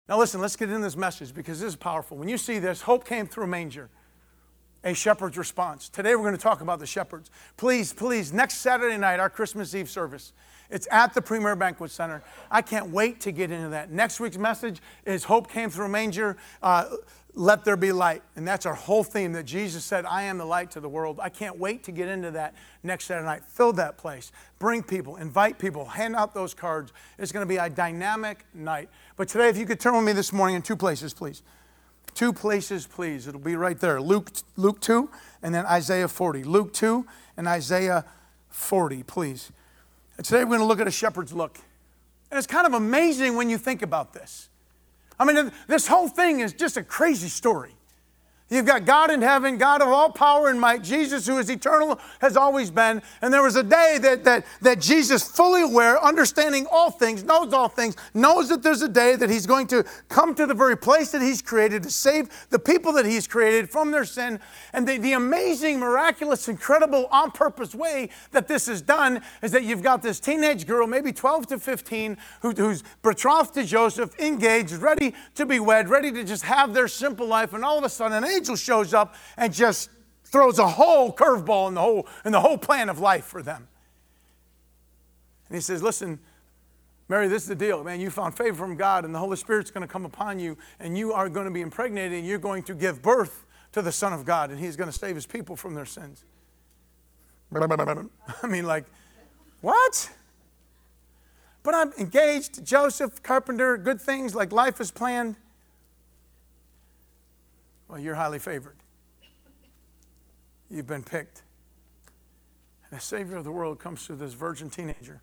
Now listen, let's get into this message because this is powerful. When you see this, hope came through a manger, a shepherd's response. Today we're going to talk about the shepherds. Please, next Saturday night, our Christmas Eve service. It's at the Premier Banquet Center. I can't wait to get into that. Next week's message is hope came through a manger, let there be light. And that's our whole theme that Jesus said, I am the light to the world. I can't wait to get into that next Saturday night. Fill that place. Bring people. Invite people. Hand out those cards. It's going to be a dynamic night. But today, if you could turn with me this morning in two places, please. Two places, please. It'll be right there. Luke 2 and then Isaiah 40. Luke 2 and Isaiah 40, please. And today we're going to look at a shepherd's look. And it's kind of amazing when you think about this. I mean, this whole thing is just a crazy story. You've got God in heaven, God of all power and might, Jesus who is eternal, has always been. And there was a day that Jesus, fully aware, understanding all things, knows that there's a day that he's going to come to the very place that he's created to save the people that he's created from their sin. And the amazing, miraculous, incredible, on-purpose way that this is done is that you've got this teenage girl, maybe 12 to 15, who's betrothed to Joseph, engaged, ready to be wed, ready to just have their simple life. And all of a sudden, an angel shows up and just throws a whole curveball in the whole plan of life for them. And he says, listen, Mary, this is the deal, man. You found favor from God, and the Holy Spirit's going to come upon you, and you are going to be impregnated, and you're going to give birth to the Son of God, and he's going to save his people from their sins. I mean, like, what? But I'm engaged to Joseph, carpenter, good things, like life is planned. Well, you're highly favored. You've been picked. And the Savior of the world comes through this virgin teenager.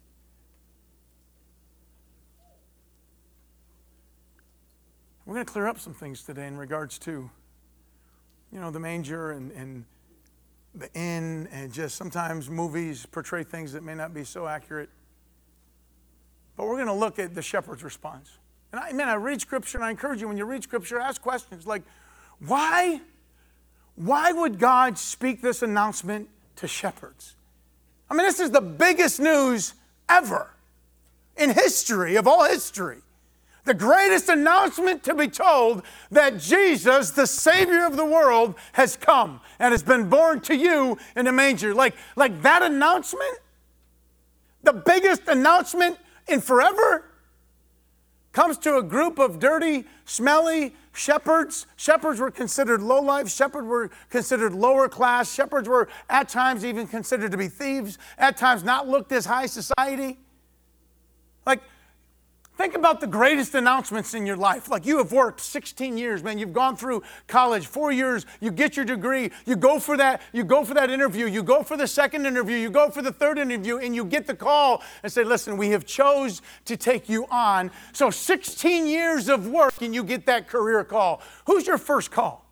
We're going to clear up some things today in regards to, the manger and the inn, and just sometimes movies portray things that may not be so accurate. But we're going to look at the shepherd's response. And I read Scripture, and I encourage you, when you read Scripture, ask questions like, why would God speak this announcement to shepherds? I mean, this is the biggest news ever in history, of all history. The greatest announcement to be told that Jesus, the Savior of the world, has come and has been born to you in a manger. Like that announcement, the biggest announcement in forever, comes to a group of dirty, smelly shepherds. Shepherds were considered low-life. Shepherds were considered lower class. Shepherds were at times even considered to be thieves, at times not looked as high society. Like, think about the greatest announcements in your life. Like, you have worked 16 years, man. You've gone through college, 4 years. You get your degree. You go for that interview. You go for the second interview. You go for the third interview, and you get the call and say, listen, we have chose to take you on. So 16 years of work, and you get that career call. Who's your first call?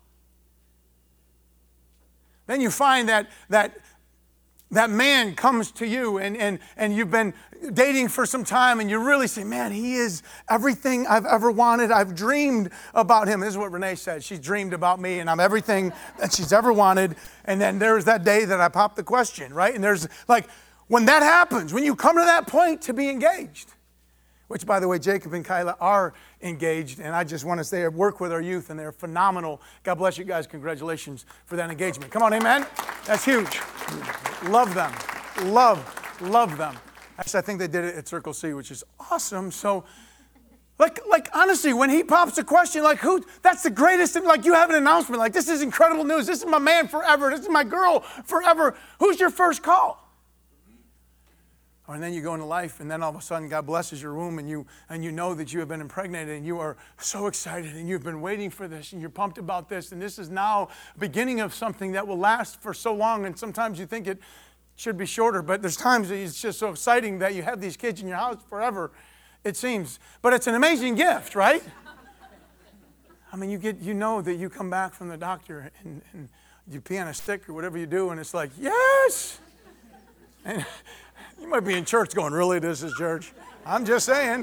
Then you find that man comes to you and you've been dating for some time, and you really say, man, he is everything I've ever wanted. I've dreamed about him. This is what Renee said. She dreamed about me, and I'm everything that she's ever wanted. And then there's that day that I popped the question, right? And there's like, when that happens, when you come to that point to be engaged, which, by the way, Jacob and Kyla are engaged, and I just want to say I work with our youth, and they're phenomenal. God bless you guys. Congratulations for that engagement. Come on, amen? That's huge. Love them. Love them. Actually, I think they did it at Circle C, which is awesome. So, like honestly, when he pops a question, like, that's the greatest thing. Like, you have an announcement. Like, this is incredible news. This is my man forever. This is my girl forever. Who's your first call? And then you go into life, and then all of a sudden God blesses your womb, and you know that you have been impregnated, and you are so excited, and you've been waiting for this, and you're pumped about this, and this is now beginning of something that will last for so long, and sometimes you think it should be shorter, but there's times that it's just so exciting that you have these kids in your house forever, it seems. But it's an amazing gift, right? I mean, you know that you come back from the doctor, and you pee on a stick or whatever you do, and it's like, yes! And you might be in church going, really, this is church? I'm just saying.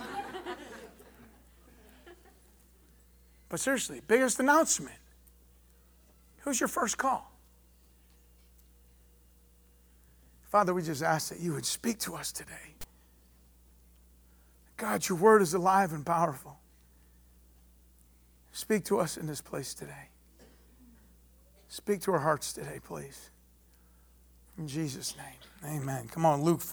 But seriously, biggest announcement. Who's your first call? Father, we just ask that you would speak to us today. God, your word is alive and powerful. Speak to us in this place today. Speak to our hearts today, please. In Jesus' name, amen. Come on, Luke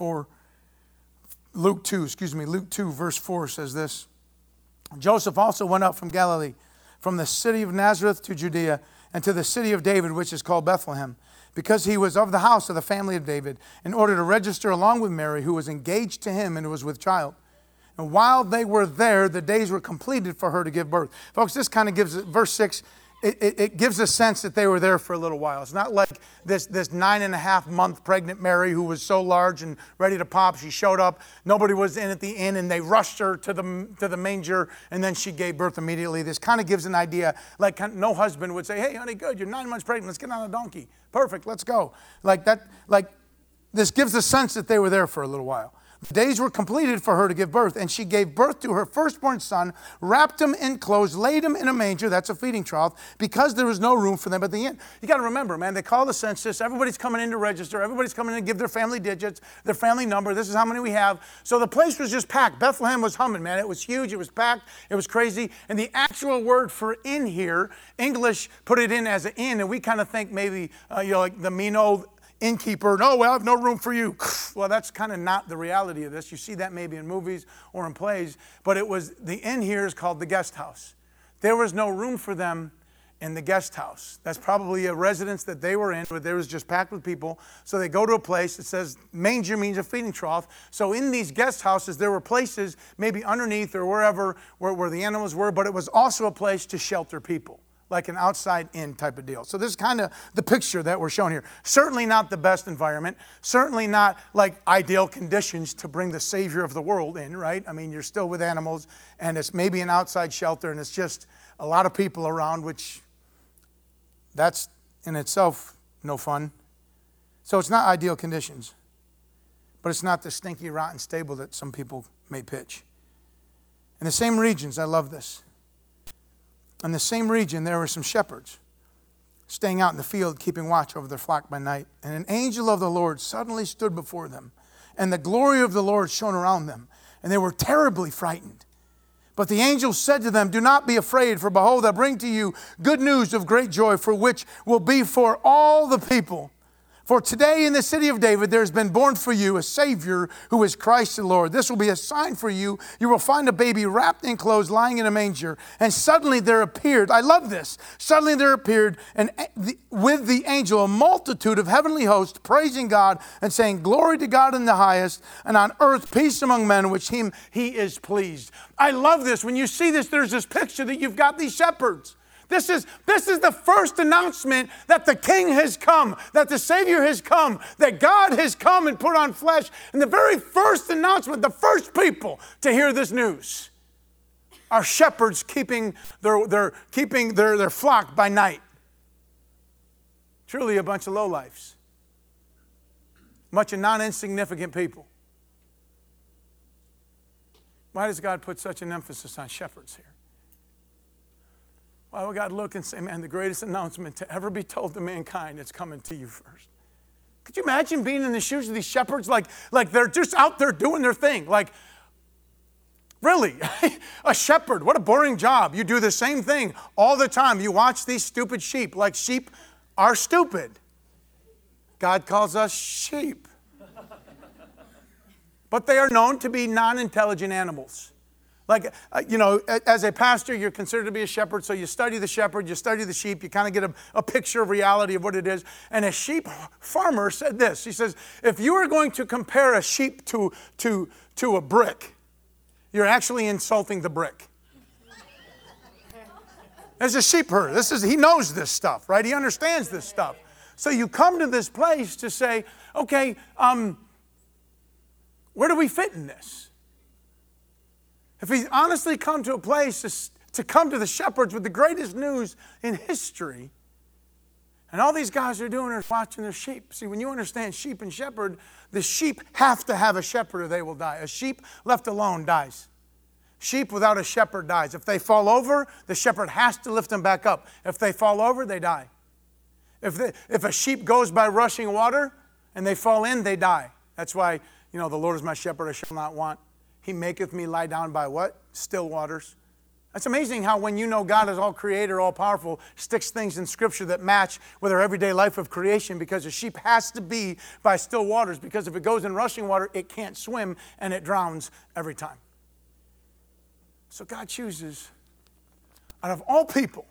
2, verse 4 says this. Joseph also went up from Galilee, from the city of Nazareth to Judea, and to the city of David, which is called Bethlehem, because he was of the house of the family of David, in order to register along with Mary, who was engaged to him and was with child. And while they were there, the days were completed for her to give birth. Folks, this kind of gives, verse 6, it gives a sense that they were there for a little while. It's not like this 9.5-month pregnant Mary who was so large and ready to pop. She showed up. Nobody was in at the inn, and they rushed her to the manger, and then she gave birth immediately. This kind of gives an idea, like no husband would say, hey, honey, good, you're 9 months pregnant. Let's get on a donkey. Perfect, let's go. Like that. Like this gives the sense that they were there for a little while. The days were completed for her to give birth, and she gave birth to her firstborn son, wrapped him in clothes, laid him in a manger, that's a feeding trough, because there was no room for them at the inn. You got to remember, man, they call the census. Everybody's coming in to register. Everybody's coming in to give their family digits, their family number. This is how many we have. So the place was just packed. Bethlehem was humming, man. It was huge. It was packed. It was crazy. And the actual word for inn here, English put it in as an inn, and we kind of think maybe, like the Mino innkeeper, no, well, I have no room for you. Well, that's kind of not the reality of this. You see that maybe in movies or in plays, but the inn here is called the guest house. There was no room for them in the guest house. That's probably a residence that they were in, but there was just packed with people. So they go to a place that says manger means a feeding trough. So in these guest houses, there were places maybe underneath or wherever where the animals were, but it was also a place to shelter people, like an outside in type of deal. So this is kind of the picture that we're showing here. Certainly not the best environment. Certainly not like ideal conditions to bring the Savior of the world in, right? I mean, you're still with animals, and it's maybe an outside shelter, and it's just a lot of people around, which that's in itself no fun. So it's not ideal conditions. But it's not the stinky, rotten stable that some people may pitch. In the same regions, I love this. In the same region, there were some shepherds staying out in the field, keeping watch over their flock by night. And an angel of the Lord suddenly stood before them, and the glory of the Lord shone around them, and they were terribly frightened. But the angel said to them, do not be afraid, for behold, I bring to you good news of great joy, for which will be for all the people. For today in the city of David there has been born for you a Savior who is Christ the Lord. This will be a sign for you. You will find a baby wrapped in clothes lying in a manger. And suddenly there appeared, I love this, suddenly there appeared with the angel a multitude of heavenly hosts praising God and saying, glory to God in the highest, and on earth peace among men, which he is pleased. I love this. When you see this, there's this picture that you've got these shepherds. This is the first announcement that the King has come, that the Savior has come, that God has come and put on flesh. And the very first announcement, the first people to hear this news are shepherds keeping their flock by night. Truly a bunch of lowlifes. A bunch of non-insignificant people. Why does God put such an emphasis on shepherds here? Why would God look and say, man, the greatest announcement to ever be told to mankind is coming to you first? Could you imagine being in the shoes of these shepherds? Like they're just out there doing their thing. Like, really? A shepherd, what a boring job. You do the same thing all the time. You watch these stupid sheep. Like sheep are stupid. God calls us sheep. But they are known to be non-intelligent animals. Like, as a pastor, you're considered to be a shepherd, so you study the shepherd, you study the sheep, you kind of get a picture of reality of what it is. And a sheep farmer said this. He says, if you are going to compare a sheep to a brick, you're actually insulting the brick. As a sheep herder, he knows this stuff, right? He understands this stuff. So you come to this place to say, okay, where do we fit in this? If he's honestly come to a place to come to the shepherds with the greatest news in history, and all these guys are doing is watching their sheep. See, when you understand sheep and shepherd, the sheep have to have a shepherd or they will die. A sheep left alone dies. Sheep without a shepherd dies. If they fall over, the shepherd has to lift them back up. If they fall over, they die. If a sheep goes by rushing water and they fall in, they die. That's why, the Lord is my shepherd, I shall not want. He maketh me lie down by what? Still waters. It's amazing how when you know God is all creator, all powerful, sticks things in Scripture that match with our everyday life of creation, because a sheep has to be by still waters, because if it goes in rushing water, it can't swim and it drowns every time. So God chooses, out of all people,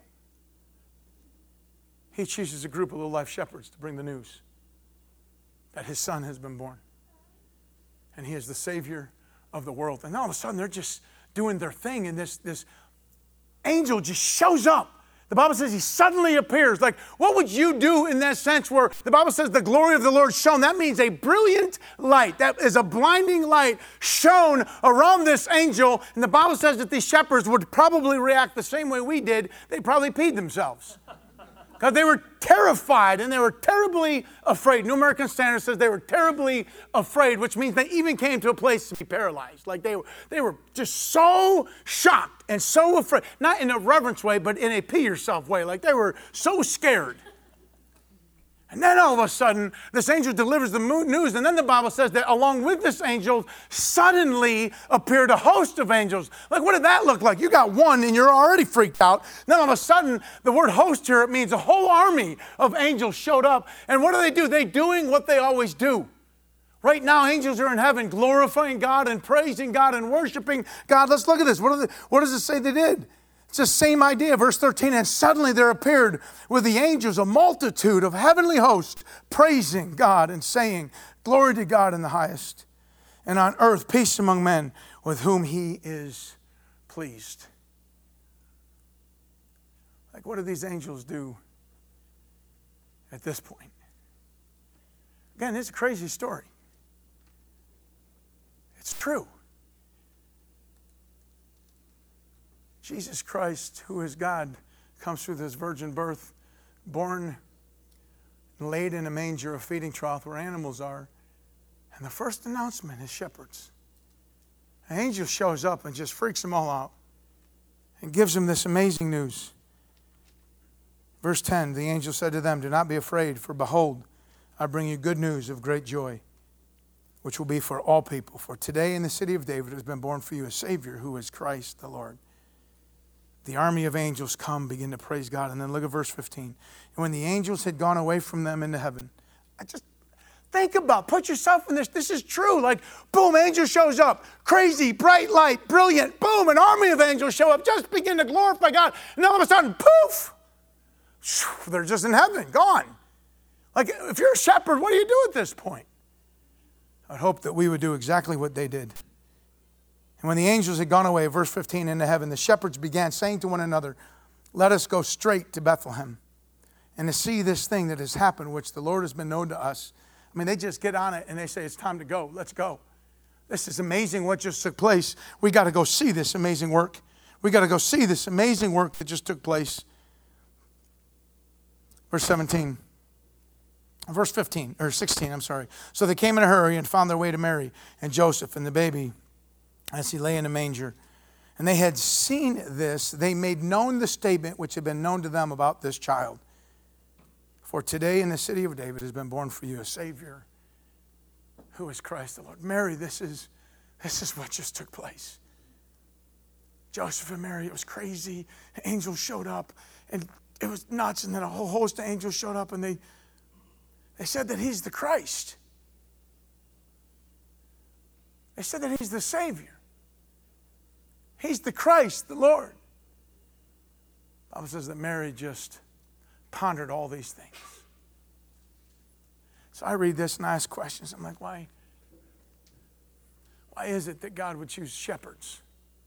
He chooses a group of little life shepherds to bring the news that His Son has been born. And He is the Savior of the world. And all of a sudden, they're just doing their thing, and this angel just shows up. The Bible says He suddenly appears. Like, what would you do in that sense where the Bible says the glory of the Lord shone? That means a brilliant light. That is a blinding light shone around this angel. And the Bible says that these shepherds would probably react the same way we did. They probably peed themselves. Because they were terrified and they were terribly afraid. New American Standard says they were terribly afraid, which means they even came to a place to be paralyzed. Like they were just so shocked and so afraid. Not in a reverence way, but in a pee yourself way. Like they were so scared. And then all of a sudden, this angel delivers the news. And then the Bible says that along with this angel, suddenly appeared a host of angels. Like, what did that look like? You got one and you're already freaked out. Then all of a sudden, the word host here, it means a whole army of angels showed up. And what do? They're doing what they always do. Right now, angels are in heaven glorifying God and praising God and worshiping God. Let's look at this. What does it say they did? It's the same idea, verse 13, and suddenly there appeared with the angels a multitude of heavenly hosts praising God and saying, glory to God in the highest, and on earth peace among men with whom He is pleased. Like, what do these angels do at this point? Again, it's a crazy story. It's true. Jesus Christ, who is God, comes through this virgin birth, born, laid in a manger, a feeding trough where animals are. And the first announcement is shepherds. An angel shows up and just freaks them all out and gives them this amazing news. Verse 10, the angel said to them, do not be afraid, for behold, I bring you good news of great joy, which will be for all people. For today in the city of David has been born for you a Savior, who is Christ the Lord. The army of angels begin to praise God. And then look at verse 15. And when the angels had gone away from them into heaven, put yourself in this. This is true. Like, boom, angel shows up. Crazy, bright light, brilliant. Boom, an army of angels show up. Just begin to glorify God. And all of a sudden, poof, they're just in heaven, gone. Like, if you're a shepherd, what do you do at this point? I'd hope that we would do exactly what they did. And when the angels had gone away, verse 15, into heaven, the shepherds began saying to one another, let us go straight to Bethlehem and to see this thing that has happened, which the Lord has been known to us. I mean, they just get on it and they say, it's time to go. Let's go. This is amazing what just took place. We got to go see this amazing work. We got to go see this amazing work that just took place. Verse 16, I'm sorry. So they came in a hurry and found their way to Mary and Joseph and the baby as he lay in a manger. And they had seen this. They made known the statement which had been known to them about this child. For today in the city of David has been born for you a Savior, who is Christ the Lord. Mary, this is what just took place. Joseph and Mary, it was crazy. Angels showed up and it was nuts. And then a whole host of angels showed up and they said that He's the Christ. They said that He's the Savior. He's the Christ, the Lord. The Bible says that Mary just pondered all these things. So I read this and I ask questions. I'm like, why is it that God would choose shepherds?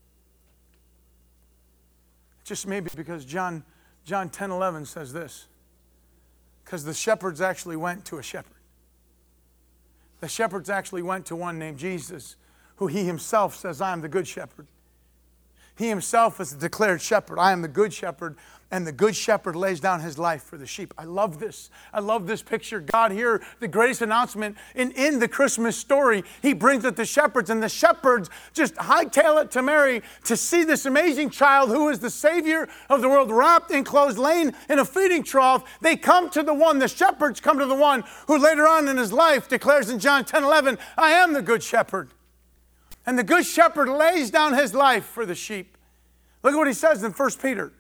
Just maybe because John 10:11 says this. Because the shepherds actually went to a shepherd. The shepherds actually went to one named Jesus, who He Himself says, I am the good shepherd. He Himself is the declared shepherd. I am the good shepherd, and the good shepherd lays down his life for the sheep. I love this. I love this picture. God here, the greatest announcement in the Christmas story, He brings it to shepherds, and the shepherds just hightail it to Mary to see this amazing child who is the Savior of the world, wrapped in clothes, laying in a feeding trough. They come to the one, the shepherds come to the one who later on in His life declares in John 10:11, I am the good shepherd. And the good shepherd lays down his life for the sheep. Look at what he says in 1 Peter.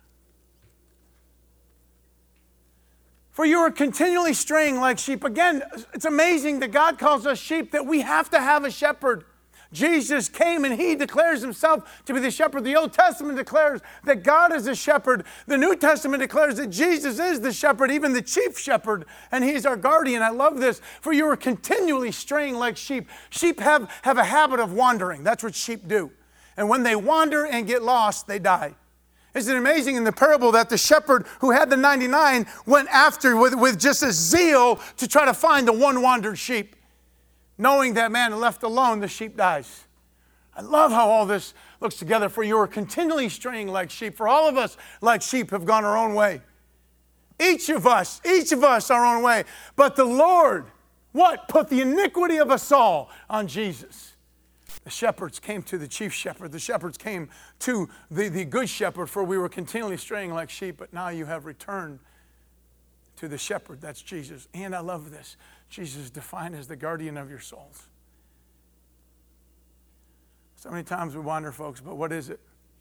For you are continually straying like sheep. Again, it's amazing that God calls us sheep, that we have to have a shepherd. Jesus came and he declares himself to be the shepherd. The Old Testament declares that God is a shepherd. The New Testament declares that Jesus is the shepherd, even the chief shepherd, and he's our guardian. I love this. For you are continually straying like sheep. Sheep have a habit of wandering. That's what sheep do. And when they wander and get lost, they die. Isn't it amazing in the parable that the shepherd who had the 99 went after with just a zeal to try to find the one wandered sheep? Knowing that man left alone, the sheep dies. I love how all this looks together. For you are continually straying like sheep. For all of us, like sheep, have gone our own way. Each of us our own way. But the Lord, what? Put the iniquity of us all on Jesus. The shepherds came to the chief shepherd. The shepherds came to the good shepherd, for we were continually straying like sheep, but now you have returned to the shepherd. That's Jesus. And I love this. Jesus is defined as the guardian of your souls. So many times we wander, folks, but what is it?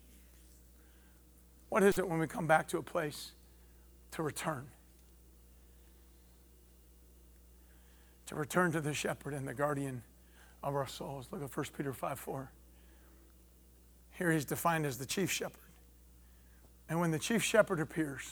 What is it when we come back to a place to return? To return to the shepherd and the guardian of our souls. Look at 1 Peter 5:4. Here he's defined as the chief shepherd. And when the chief shepherd appears,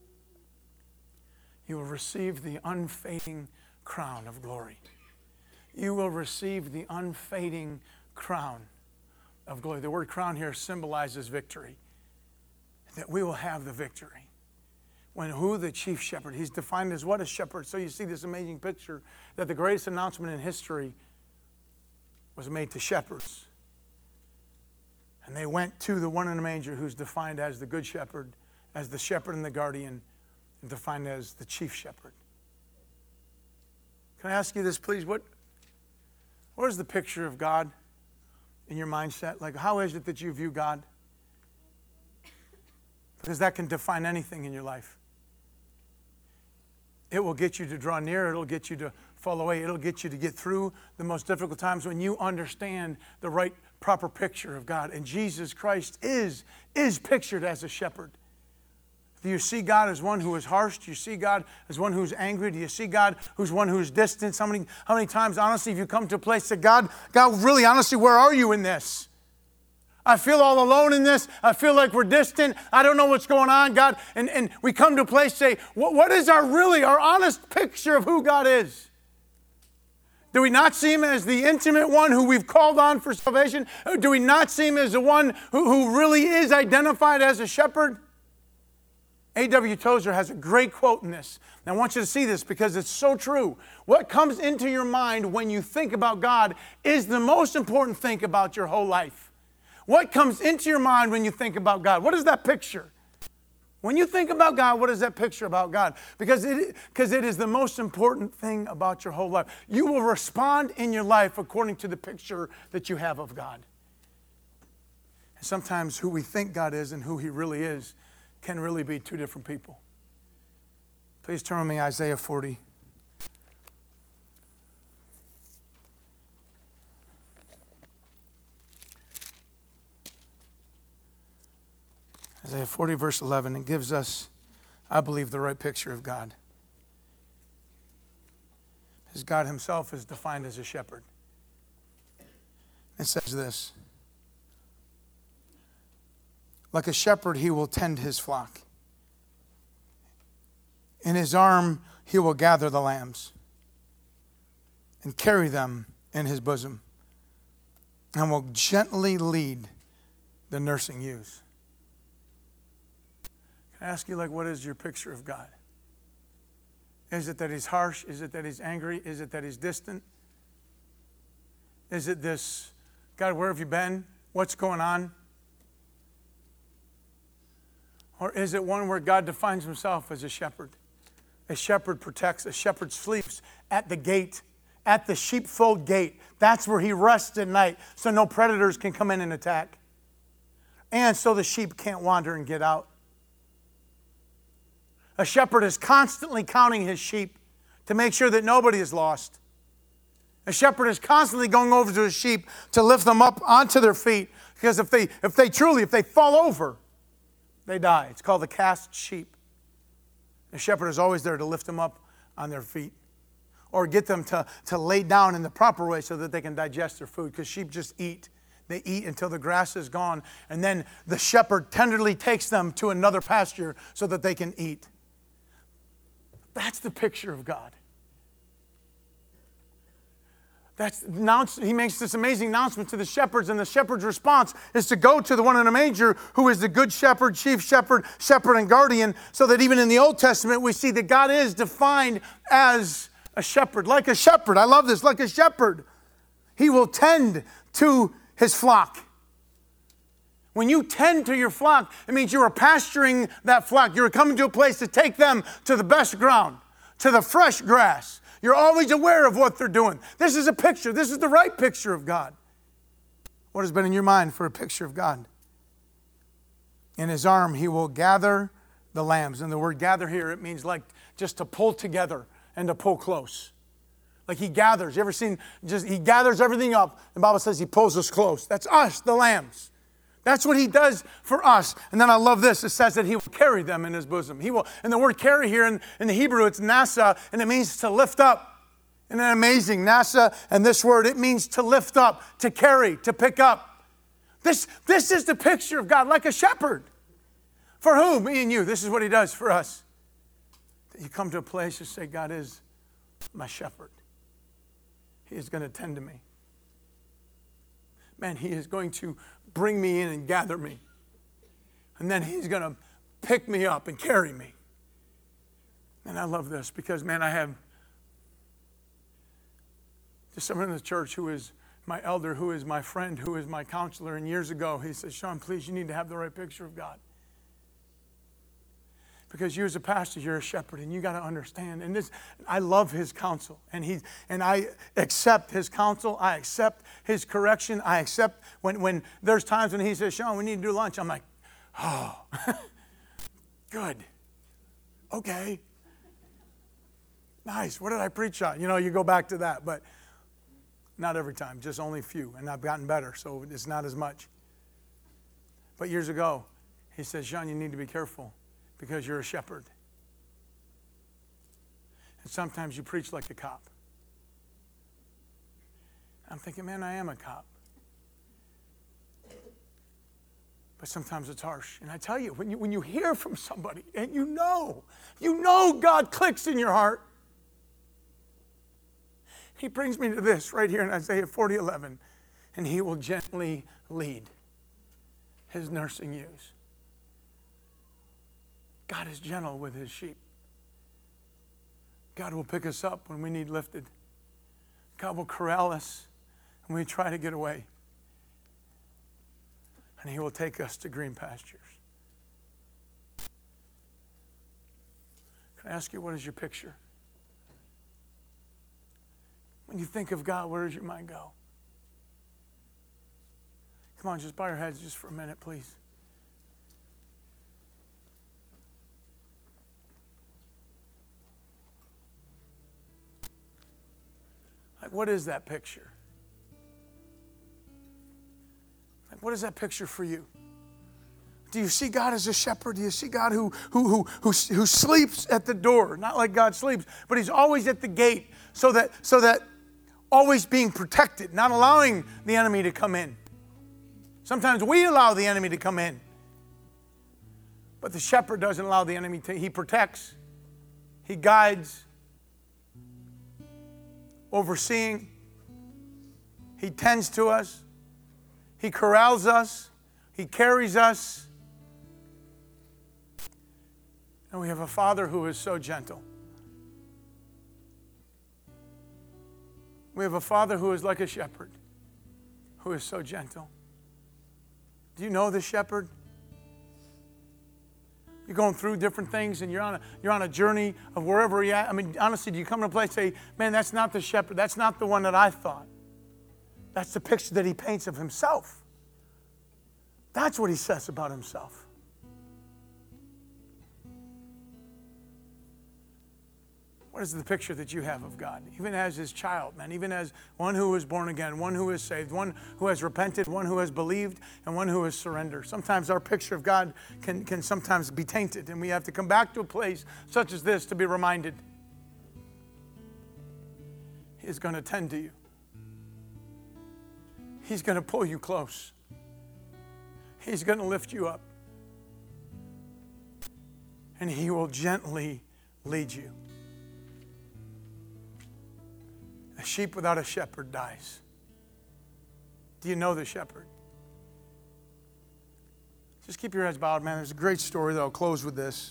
you will receive the unfading crown of glory. You will receive the unfading crown of glory. The word crown here symbolizes victory. That we will have the victory. When who? The chief shepherd. He's defined as what? A shepherd. So you see this amazing picture that the greatest announcement in history was made to shepherds. And they went to the one in the manger who's defined as the good shepherd, as the shepherd and the guardian, and defined as the chief shepherd. Can I ask you this, please? What is the picture of God in your mindset? Like, how is it that you view God? Because that can define anything in your life. It will get you to draw near. It'll get you to fall away. It'll get you to get through the most difficult times when you understand the right, proper picture of God. And Jesus Christ is pictured as a shepherd. Do you see God as one who is harsh? Do you see God as one who's angry? Do you see God who's one who's distant? How many times, honestly, have you come to a place that God, really, honestly, where are you in this? I feel all alone in this. I feel like we're distant. I don't know what's going on, God. And we come to a place, say, what is our honest picture of who God is? Do we not see him as the intimate one who we've called on for salvation? Or do we not see him as the one who really is identified as a shepherd? A.W. Tozer has a great quote in this. And I want you to see this because it's so true. What comes into your mind when you think about God is the most important thing about your whole life. What comes into your mind when you think about God? What is that picture? When you think about God, what is that picture about God? Because it is the most important thing about your whole life. You will respond in your life according to the picture that you have of God. And sometimes who we think God is and who he really is can really be two different people. Please turn with me Isaiah 40. Isaiah 40 verse 11, it gives us, I believe, the right picture of God. Because God himself is defined as a shepherd. It says this: like a shepherd, he will tend his flock. In his arm, he will gather the lambs and carry them in his bosom, and will gently lead the nursing ewes. Can I ask you, what is your picture of God? Is it that he's harsh? Is it that he's angry? Is it that he's distant? Is it this, God, where have you been? What's going on? Or is it one where God defines himself as a shepherd? A shepherd protects, a shepherd sleeps at the gate, at the sheepfold gate. That's where he rests at night so no predators can come in and attack. And so the sheep can't wander and get out. A shepherd is constantly counting his sheep to make sure that nobody is lost. A shepherd is constantly going over to his sheep to lift them up onto their feet. Because if they fall over, they die. It's called the cast sheep. The shepherd is always there to lift them up on their feet, or get them to lay down in the proper way so that they can digest their food, because sheep just eat. They eat until the grass is gone, and then the shepherd tenderly takes them to another pasture so that they can eat. That's the picture of God. He makes this amazing announcement to the shepherds, and the shepherd's response is to go to the one in a manger who is the good shepherd, chief shepherd, shepherd and guardian, so that even in the Old Testament we see that God is defined as a shepherd. Like a shepherd, I love this, like a shepherd, he will tend to his flock. When you tend to your flock, it means you are pasturing that flock. You're coming to a place to take them to the best ground, to the fresh grass. You're always aware of what they're doing. This is a picture. This is the right picture of God. What has been in your mind for a picture of God? In his arm, he will gather the lambs. And the word gather here, it means like just to pull together and to pull close. Like he gathers. You ever seen, he gathers everything up. The Bible says he pulls us close. That's us, the lambs. That's what he does for us. And then I love this. It says that he will carry them in his bosom. He will. And the word carry here in the Hebrew, it's nasa, and it means to lift up. Isn't that amazing? Nasa, and this word, it means to lift up, to carry, to pick up. This is the picture of God, like a shepherd. For who? Me and you. This is what he does for us. That you come to a place to say, God is my shepherd. He is going to tend to me. Man, he is going to bring me in and gather me. And then he's going to pick me up and carry me. And I love this because, man, I have just someone in the church who is my elder, who is my friend, who is my counselor. And years ago, he said, Sean, please, you need to have the right picture of God. Because you as a pastor, you're a shepherd, and you got to understand. And this, I love his counsel, and I accept his counsel. I accept his correction. I accept when there's times when he says, Sean, we need to do lunch. I'm like, oh, good, okay, nice. What did I preach on? You know, you go back to that, but not every time, just only a few, and I've gotten better, so it's not as much. But years ago, he says, Sean, you need to be careful. Because you're a shepherd. And sometimes you preach like a cop. I'm thinking, man, I am a cop. But sometimes it's harsh. And I tell you, when you hear from somebody and you know God clicks in your heart. He brings me to this right here in Isaiah 40:11. And he will gently lead his nursing ewes. God is gentle with his sheep. God will pick us up when we need lifted. God will corral us when we try to get away. And he will take us to green pastures. Can I ask you, what is your picture? When you think of God, where does your mind go? Come on, just bow your heads just for a minute, please. Like, what is that picture? Like, what is that picture for you? Do you see God as a shepherd? Do you see God who sleeps at the door? Not like God sleeps, but he's always at the gate so that always being protected, not allowing the enemy to come in. Sometimes we allow the enemy to come in. But the shepherd doesn't allow the enemy to. He protects. He guides. Overseeing. He tends to us. He corrals us. He carries us. And we have a Father who is so gentle. We have a Father who is like a shepherd, who is so gentle. Do you know the shepherd? You're going through different things and you're on a journey of wherever you're at. I mean, honestly, do you come to a place and say, man, that's not the shepherd. That's not the one that I thought. That's the picture that he paints of himself. That's what he says about himself. What is the picture that you have of God? Even as his child, man. Even as one who is born again, one who is saved, one who has repented, one who has believed, and one who has surrendered. Sometimes our picture of God can sometimes be tainted, and we have to come back to a place such as this to be reminded. He is going to tend to you. He's going to pull you close. He's going to lift you up. And he will gently lead you. A sheep without a shepherd dies. Do you know the shepherd? Just keep your heads bowed, man. There's a great story that I'll close with this.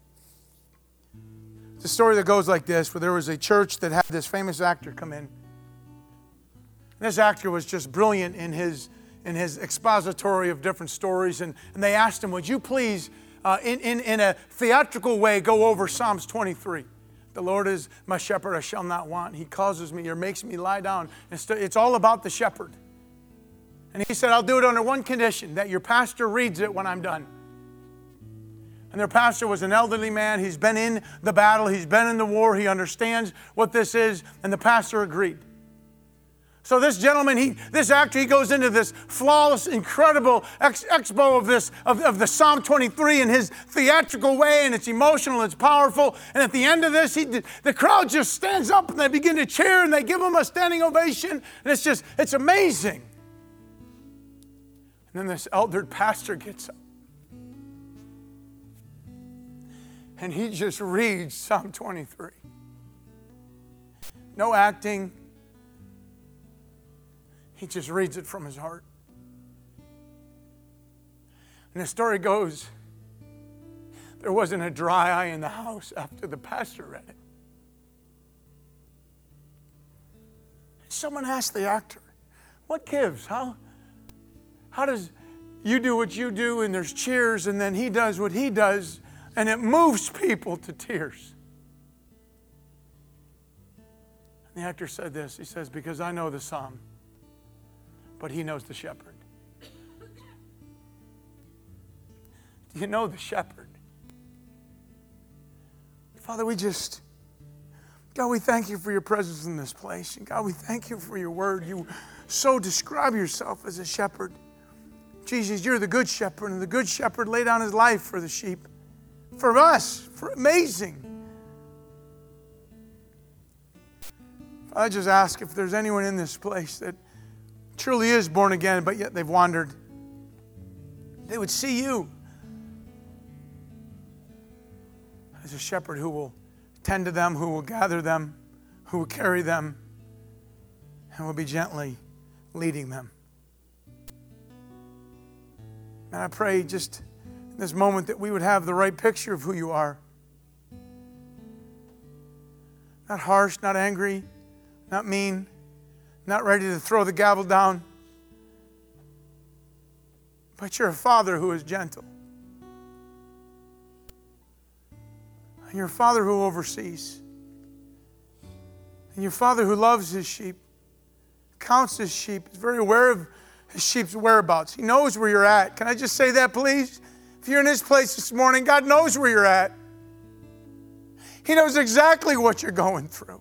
It's a story that goes like this, where there was a church that had this famous actor come in. This actor was just brilliant in his expository of different stories, and they asked him, would you please, in a theatrical way, go over Psalms 23? The Lord is my shepherd, I shall not want. He causes me or makes me lie down. It's all about the shepherd. And he said, I'll do it under one condition, that your pastor reads it when I'm done. And their pastor was an elderly man. He's been in the battle. He's been in the war. He understands what this is. And the pastor agreed. So this gentleman, this actor, he goes into this flawless, incredible expo of the Psalm 23 in his theatrical way, and it's emotional, it's powerful. And at the end of this, the crowd just stands up and they begin to cheer and they give him a standing ovation. And it's amazing. And then this elder pastor gets up. And he just reads Psalm 23. No acting. He just reads it from his heart. And the story goes, there wasn't a dry eye in the house after the pastor read it. Someone asked the actor, what gives? How does you do what you do and there's cheers and then he does what he does and it moves people to tears? And the actor said this. He says, because I know the psalm, but he knows the shepherd. Do you know the shepherd? Father, God, we thank you for your presence in this place. And God, we thank you for your word. You so describe yourself as a shepherd. Jesus, you're the good shepherd, and the good shepherd laid down his life for the sheep. For us, amazing. I just ask if there's anyone in this place that truly is born again, but yet they've wandered, they would see you as a shepherd who will tend to them, who will gather them, who will carry them, and will be gently leading them. And I pray just in this moment that we would have the right picture of who you are. Not harsh, not angry, not mean, not ready to throw the gavel down. But you're a father who is gentle. And you're a father who oversees. And you're a father who loves his sheep, counts his sheep, is very aware of his sheep's whereabouts. He knows where you're at. Can I just say that, please? If you're in this place this morning, God knows where you're at. He knows exactly what you're going through.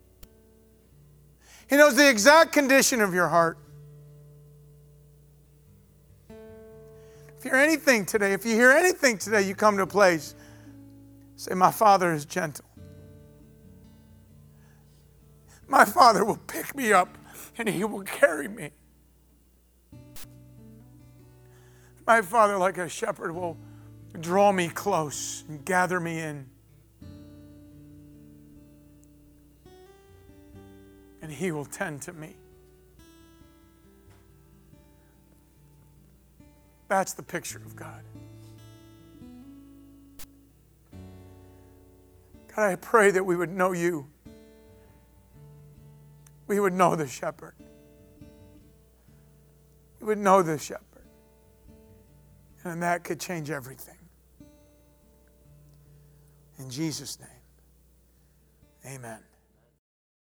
He knows the exact condition of your heart. If you hear anything today, you come to a place, say, my Father is gentle. My Father will pick me up and he will carry me. My Father, like a shepherd, will draw me close and gather me in. And he will tend to me. That's the picture of God. God, I pray that we would know you. We would know the shepherd. We would know the shepherd. And that could change everything. In Jesus' name, amen.